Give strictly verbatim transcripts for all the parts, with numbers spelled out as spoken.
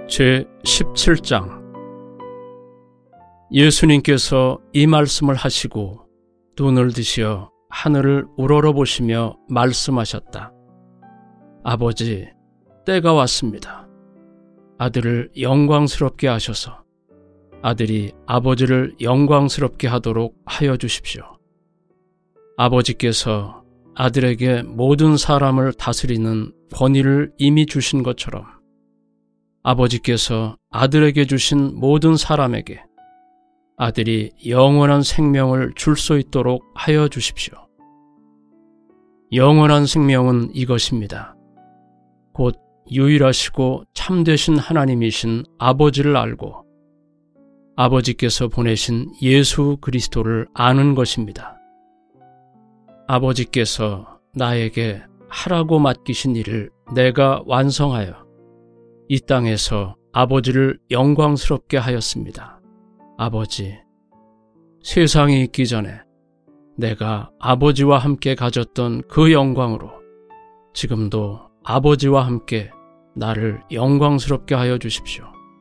제십칠 장. 예수님께서 이 말씀을 하시고 눈을 드시어 하늘을 우러러보시며 말씀하셨다. 아버지, 때가 왔습니다. 아들을 영광스럽게 하셔서 아들이 아버지를 영광스럽게 하도록 하여 주십시오. 아버지께서 아들에게 모든 사람을 다스리는 권위를 이미 주신 것처럼 아버지께서 아들에게 주신 모든 사람에게 아들이 영원한 생명을 줄 수 있도록 하여 주십시오. 영원한 생명은 이것입니다. 곧 유일하시고 참되신 하나님이신 아버지를 알고 아버지께서 보내신 예수 그리스도를 아는 것입니다. 아버지께서 나에게 하라고 맡기신 일을 내가 완성하여 이 땅에서 아버지를 영광스럽게 하였습니다. 아버지, 세상이 있기 전에 내가 아버지와 함께 가졌던 그 영광으로 지금도 아버지와 함께 나를 영광스럽게 하여 주십시오.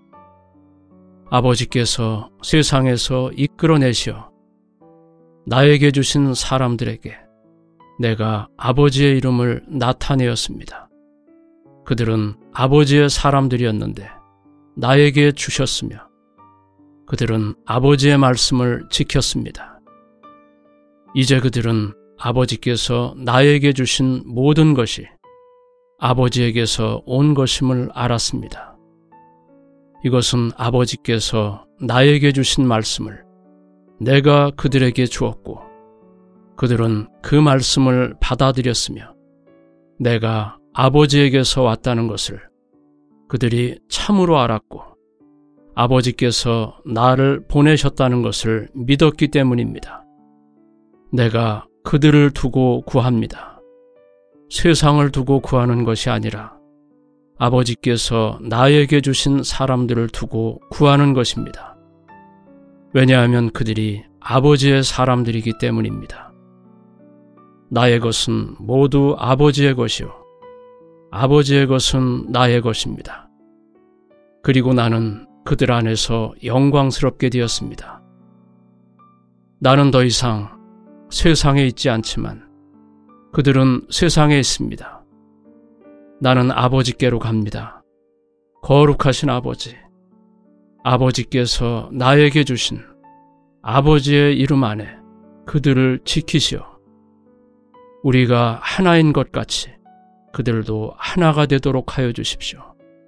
아버지께서 세상에서 이끌어내시어 나에게 주신 사람들에게 내가 아버지의 이름을 나타내었습니다. 그들은 아버지의 사람들이었는데 나에게 주셨으며 그들은 아버지의 말씀을 지켰습니다. 이제 그들은 아버지께서 나에게 주신 모든 것이 아버지에게서 온 것임을 알았습니다. 이것은 아버지께서 나에게 주신 말씀을 내가 그들에게 주었고 그들은 그 말씀을 받아들였으며 내가 아버지에게서 왔다는 것을 그들이 참으로 알았고 아버지께서 나를 보내셨다는 것을 믿었기 때문입니다. 내가 그들을 두고 구합니다. 세상을 두고 구하는 것이 아니라 아버지께서 나에게 주신 사람들을 두고 구하는 것입니다. 왜냐하면 그들이 아버지의 사람들이기 때문입니다. 나의 것은 모두 아버지의 것이요 아버지의 것은 나의 것입니다. 그리고 나는 그들 안에서 영광스럽게 되었습니다. 나는 더 이상 세상에 있지 않지만 그들은 세상에 있습니다. 나는 아버지께로 갑니다. 거룩하신 아버지, 아버지께서 나에게 주신 아버지의 이름 안에 그들을 지키시어 우리가 하나인 것 같이 그들도 하나가 되도록 하여 주십시오.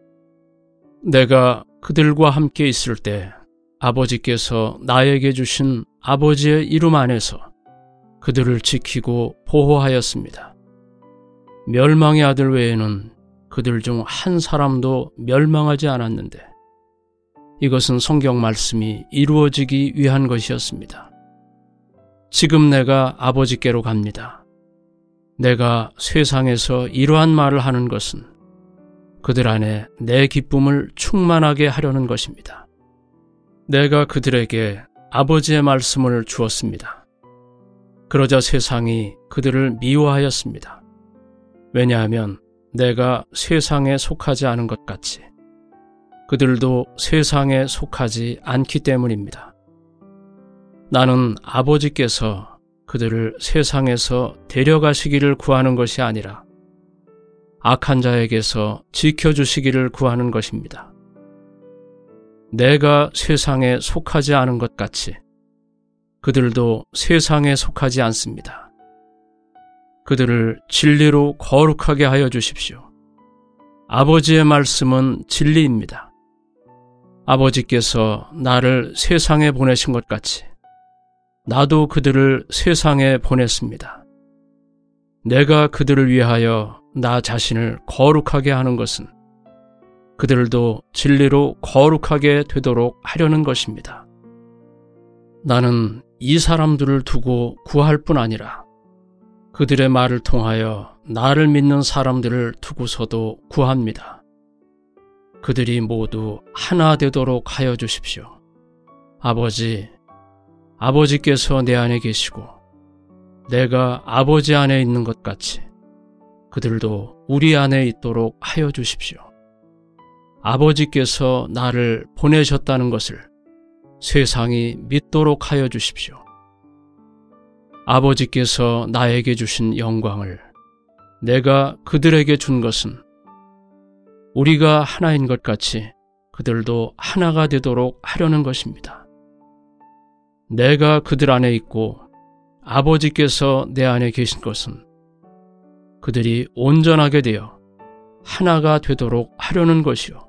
내가 그들과 함께 있을 때 아버지께서 나에게 주신 아버지의 이름 안에서 그들을 지키고 보호하였습니다. 멸망의 아들 외에는 그들 중 한 사람도 멸망하지 않았는데 이것은 성경 말씀이 이루어지기 위한 것이었습니다. 지금 내가 아버지께로 갑니다. 내가 세상에서 이러한 말을 하는 것은 그들 안에 내 기쁨을 충만하게 하려는 것입니다. 내가 그들에게 아버지의 말씀을 주었습니다. 그러자 세상이 그들을 미워하였습니다. 왜냐하면 내가 세상에 속하지 않은 것 같이 그들도 세상에 속하지 않기 때문입니다. 나는 아버지께서 그들을 세상에서 데려가시기를 구하는 것이 아니라 악한 자에게서 지켜주시기를 구하는 것입니다. 내가 세상에 속하지 않은 것 같이 그들도 세상에 속하지 않습니다. 그들을 진리로 거룩하게 하여 주십시오. 아버지의 말씀은 진리입니다. 아버지께서 나를 세상에 보내신 것 같이 나도 그들을 세상에 보냈습니다. 내가 그들을 위하여 나 자신을 거룩하게 하는 것은 그들도 진리로 거룩하게 되도록 하려는 것입니다. 나는 이 사람들을 두고 구할 뿐 아니라 그들의 말을 통하여 나를 믿는 사람들을 두고서도 구합니다. 그들이 모두 하나 되도록 하여 주십시오. 아버지, 아버지께서 내 안에 계시고 내가 아버지 안에 있는 것 같이 그들도 우리 안에 있도록 하여 주십시오. 아버지께서 나를 보내셨다는 것을 세상이 믿도록 하여 주십시오. 아버지께서 나에게 주신 영광을 내가 그들에게 준 것은 우리가 하나인 것 같이 그들도 하나가 되도록 하려는 것입니다. 내가 그들 안에 있고 아버지께서 내 안에 계신 것은 그들이 온전하게 되어 하나가 되도록 하려는 것이요.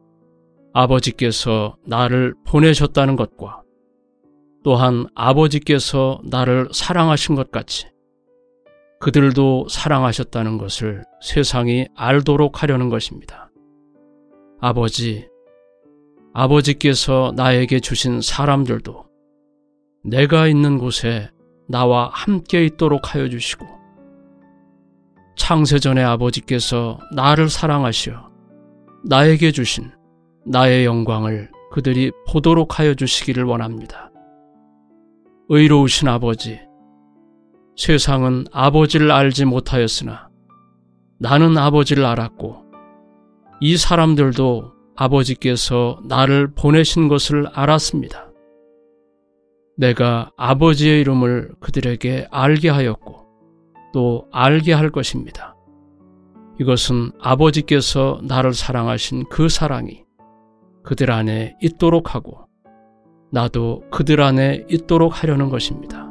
아버지께서 나를 보내셨다는 것과 또한 아버지께서 나를 사랑하신 것 같이 그들도 사랑하셨다는 것을 세상이 알도록 하려는 것입니다. 아버지, 아버지께서 나에게 주신 사람들도 내가 있는 곳에 나와 함께 있도록 하여 주시고 창세전에 아버지께서 나를 사랑하시어 나에게 주신 나의 영광을 그들이 보도록 하여 주시기를 원합니다. 의로우신 아버지, 세상은 아버지를 알지 못하였으나 나는 아버지를 알았고 이 사람들도 아버지께서 나를 보내신 것을 알았습니다. 내가 아버지의 이름을 그들에게 알게 하였고 또 알게 할 것입니다. 이것은 아버지께서 나를 사랑하신 그 사랑이 그들 안에 있도록 하고 나도 그들 안에 있도록 하려는 것입니다.